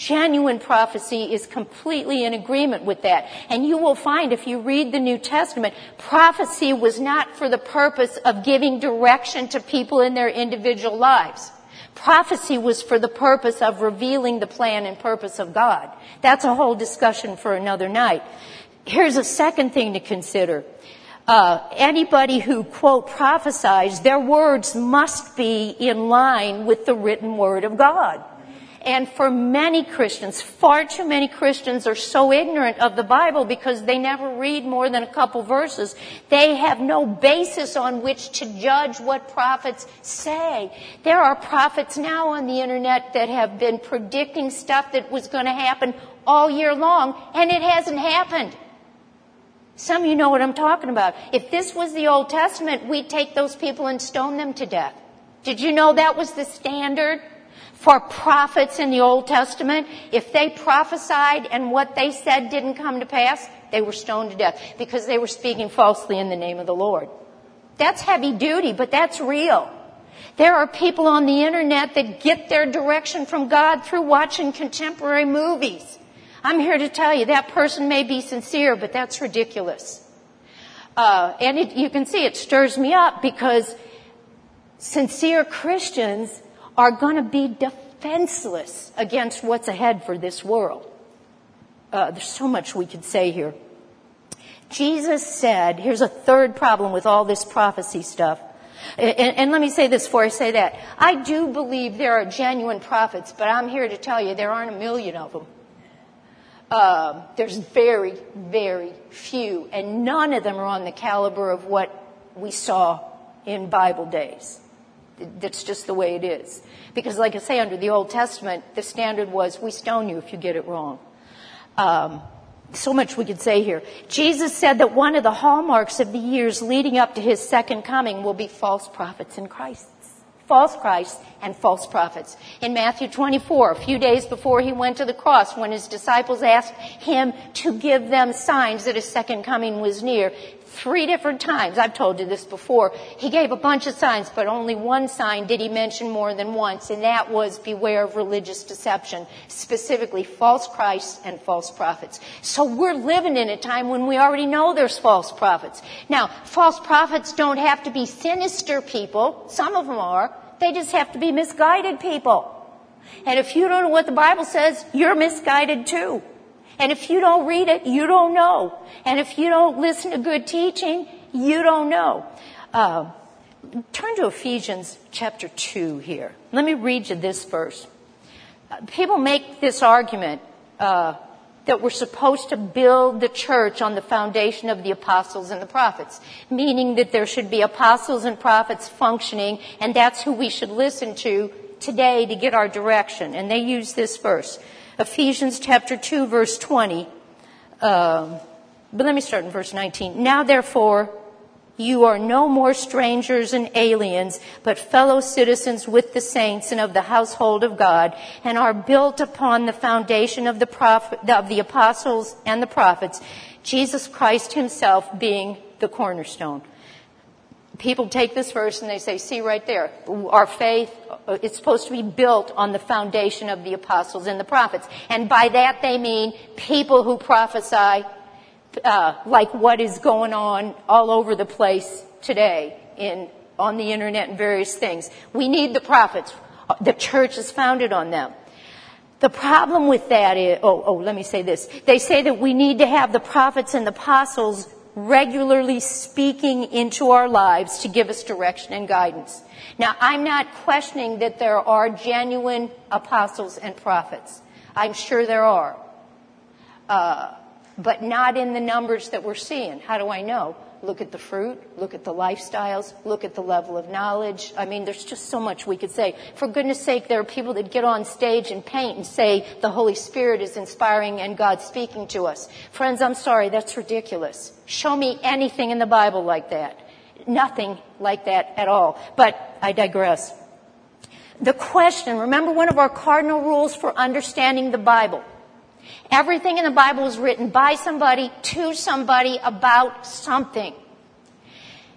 Genuine prophecy is completely in agreement with that. And you will find, if you read the New Testament, prophecy was not for the purpose of giving direction to people in their individual lives. Prophecy was for the purpose of revealing the plan and purpose of God. That's a whole discussion for another night. Here's a second thing to consider. Anybody who, quote, prophesies, their words must be in line with the written word of God. And for many Christians, far too many Christians are so ignorant of the Bible because they never read more than a couple verses. They have no basis on which to judge what prophets say. There are prophets now on the internet that have been predicting stuff that was going to happen all year long, and it hasn't happened. Some of you know what I'm talking about. If this was the Old Testament, we'd take those people and stone them to death. Did you know that was the standard for prophets in the Old Testament? If they prophesied and what they said didn't come to pass, they were stoned to death because they were speaking falsely in the name of the Lord. That's heavy duty, but that's real. There are people on the internet that get their direction from God through watching contemporary movies. I'm here to tell you that person may be sincere, but that's ridiculous. You can see it stirs me up because sincere Christians are going to be defenseless against what's ahead for this world. There's so much we could say here. Jesus said, here's a third problem with all this prophecy stuff. And let me say this before I say that. I do believe there are genuine prophets, but I'm here to tell you there aren't a million of them. There's very, very few, and none of them are on the caliber of what we saw in Bible days. That's just the way it is. Because like I say, under the Old Testament, the standard was, we stone you if you get it wrong. So much we could say here. Jesus said that one of the hallmarks of the years leading up to his second coming will be false prophets in Christ. False Christ and false prophets. In Matthew 24, a few days before he went to the cross, when his disciples asked him to give them signs that his second coming was near, 3 different times, I've told you this before, he gave a bunch of signs, but only one sign did he mention more than once, and that was beware of religious deception, specifically false Christs and false prophets. So we're living in a time when we already know there's false prophets. Now, false prophets don't have to be sinister people. Some of them are. They just have to be misguided people. And if you don't know what the Bible says, you're misguided too. And if you don't read it, you don't know. And if you don't listen to good teaching, you don't know. Turn to Ephesians chapter 2 here. Let me read you this verse. People make this argument that we're supposed to build the church on the foundation of the apostles and the prophets, meaning that there should be apostles and prophets functioning, and that's who we should listen to today to get our direction. And they use this verse. Ephesians chapter 2, verse 20. But let me start in verse 19. Now, therefore, you are no more strangers and aliens, but fellow citizens with the saints and of the household of God, and are built upon the foundation of the apostles and the prophets, Jesus Christ himself being the cornerstone. People take this verse and they say, see right there, our faith, it's supposed to be built on the foundation of the apostles and the prophets. And by that they mean people who prophesy like what is going on all over the place today on the internet and various things. We need the prophets. The church is founded on them. The problem with that is, let me say this. They say that we need to have the prophets and the apostles regularly speaking into our lives to give us direction and guidance. Now, I'm not questioning that there are genuine apostles and prophets. I'm sure there are. But not in the numbers that we're seeing. How do I know? Look at the fruit, look at the lifestyles, look at the level of knowledge. I mean, there's just so much we could say. For goodness sake, there are people that get on stage and paint and say the Holy Spirit is inspiring and God's speaking to us. Friends, I'm sorry, that's ridiculous. Show me anything in the Bible like that. Nothing like that at all. But I digress. The question, remember one of our cardinal rules for understanding the Bible. Everything in the Bible is written by somebody, to somebody, about something.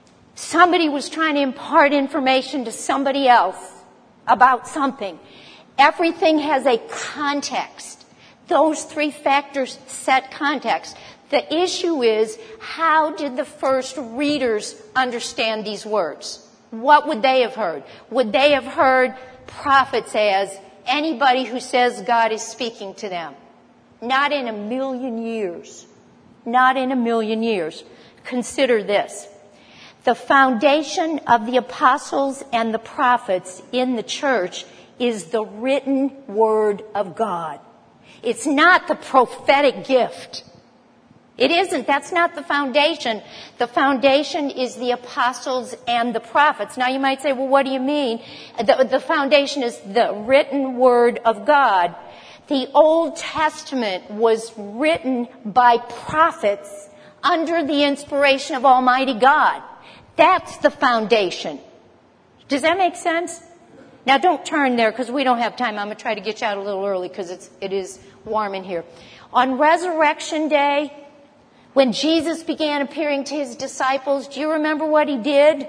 Somebody was trying to impart information to somebody else about something. Everything has a context. Those three factors set context. The issue is, how did the first readers understand these words? What would they have heard? Would they have heard prophets as anybody who says God is speaking to them? Not in a million years. Not in a million years. Consider this. The foundation of the apostles and the prophets in the church is the written word of God. It's not the prophetic gift. It isn't. That's not the foundation. The foundation is the apostles and the prophets. Now you might say, well, what do you mean? The foundation is the written word of God. The Old Testament was written by prophets under the inspiration of Almighty God. That's the foundation. Does that make sense? Now don't turn there because we don't have time. I'm going to try to get you out a little early because it is warm in here. On Resurrection Day, when Jesus began appearing to his disciples, do you remember what he did?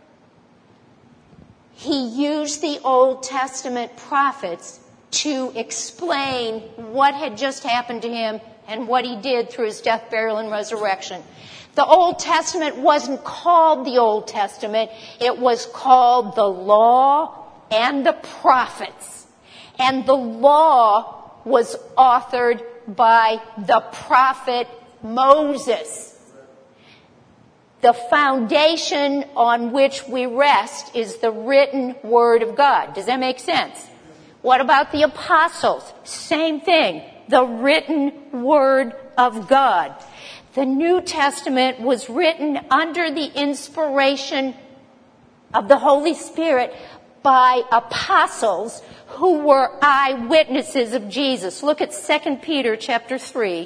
He used the Old Testament prophets to explain what had just happened to him and what he did through his death, burial, and resurrection. The Old Testament wasn't called the Old Testament. It was called the Law and the Prophets. And the Law was authored by the prophet Moses. The foundation on which we rest is the written Word of God. Does that make sense? What about the apostles? Same thing. The written Word of God. The New Testament was written under the inspiration of the Holy Spirit by apostles who were eyewitnesses of Jesus. Look at 2 Peter chapter 3.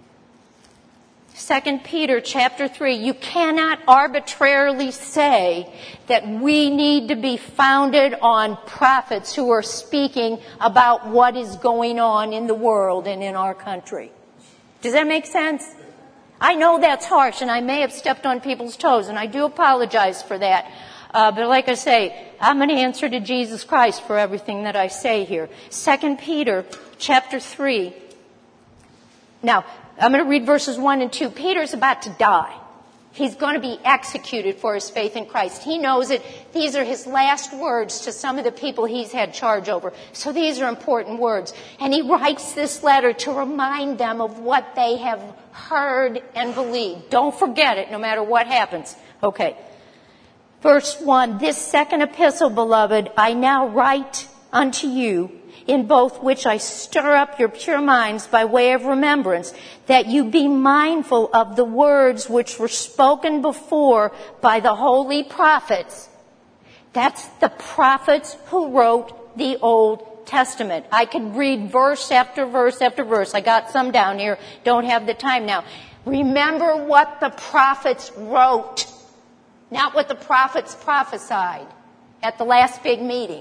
2 Peter chapter 3. You cannot arbitrarily say that we need to be founded on prophets who are speaking about what is going on in the world and in our country. Does that make sense? I know that's harsh, and I may have stepped on people's toes, and I do apologize for that. But like I say, I'm going to answer to Jesus Christ for everything that I say here. 2 Peter chapter 3. Now, I'm going to read verses 1 and 2. Peter's about to die. He's going to be executed for his faith in Christ. He knows it. These are his last words to some of the people he's had charge over. So these are important words. And he writes this letter to remind them of what they have heard and believed. Don't forget it, no matter what happens. Okay. Verse 1, this second epistle, beloved, I now write unto you, in both which I stir up your pure minds by way of remembrance, that you be mindful of the words which were spoken before by the holy prophets. That's the prophets who wrote the Old Testament. I could read verse after verse after verse. I got some down here. Don't have the time now. Remember what the prophets wrote, not what the prophets prophesied at the last big meeting.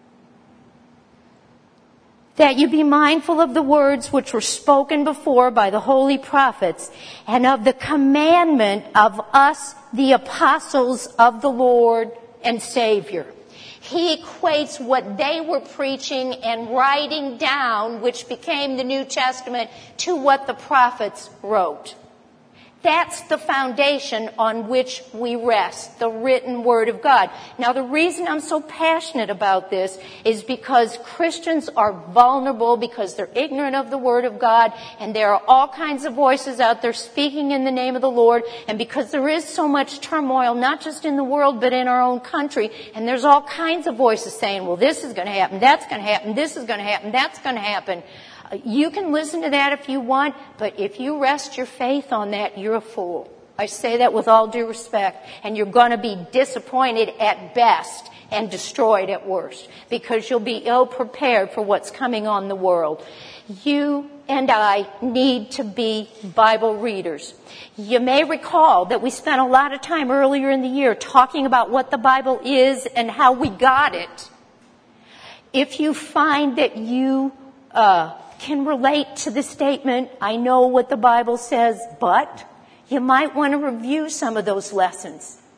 That you be mindful of the words which were spoken before by the holy prophets, and of the commandment of us, the apostles of the Lord and Savior. He equates what they were preaching and writing down, which became the New Testament, to what the prophets wrote. That's the foundation on which we rest, the written Word of God. Now, the reason I'm so passionate about this is because Christians are vulnerable, because they're ignorant of the Word of God, and there are all kinds of voices out there speaking in the name of the Lord, and because there is so much turmoil, not just in the world, but in our own country, and there's all kinds of voices saying, well, this is going to happen, that's going to happen, this is going to happen, that's going to happen. You can listen to that if you want, but if you rest your faith on that, you're a fool. I say that with all due respect. And you're going to be disappointed at best and destroyed at worst, because you'll be ill prepared for what's coming on the world. You and I need to be Bible readers. You may recall that we spent a lot of time earlier in the year talking about what the Bible is and how we got it. If you find that you can relate to the statement, I know what the Bible says, but you might want to review some of those lessons.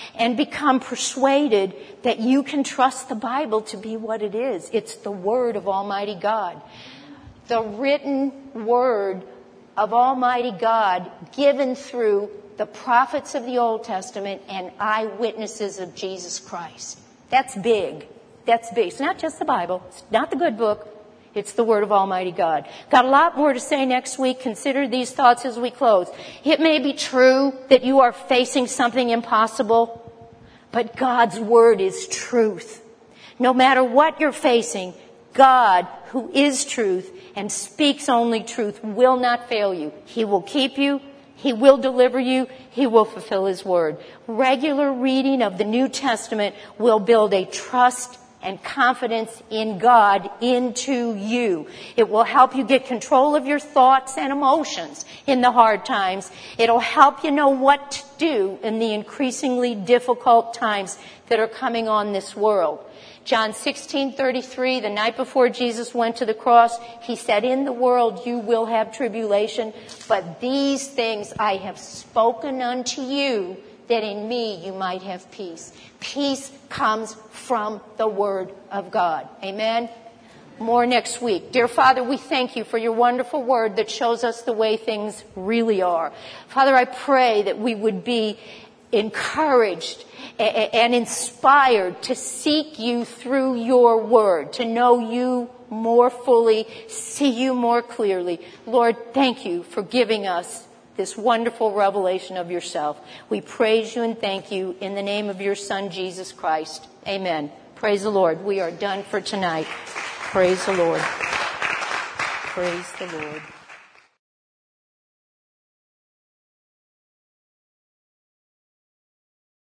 and become persuaded that you can trust the Bible to be what it is. It's the Word of Almighty God. The written Word of Almighty God given through the prophets of the Old Testament and eyewitnesses of Jesus Christ. That's big. That's big. It's not just the Bible. It's not the good book. It's the Word of Almighty God. Got a lot more to say next week. Consider these thoughts as we close. It may be true that you are facing something impossible, but God's Word is truth. No matter what you're facing, God, who is truth and speaks only truth, will not fail you. He will keep you. He will deliver you. He will fulfill His Word. Regular reading of the New Testament will build a trust and confidence in God into you. It will help you get control of your thoughts and emotions in the hard times. It'll help you know what to do in the increasingly difficult times that are coming on this world. John 16:33, the night before Jesus went to the cross, He said, "In the world you will have tribulation, but these things I have spoken unto you, that in me you might have peace." Peace comes from the Word of God. Amen? More next week. Dear Father, we thank you for your wonderful Word that shows us the way things really are. Father, I pray that we would be encouraged and inspired to seek you through your Word, to know you more fully, see you more clearly. Lord, thank you for giving us this wonderful revelation of yourself. We praise you and thank you in the name of your Son, Jesus Christ. Amen. Praise the Lord. We are done for tonight. Praise the Lord. Praise the Lord.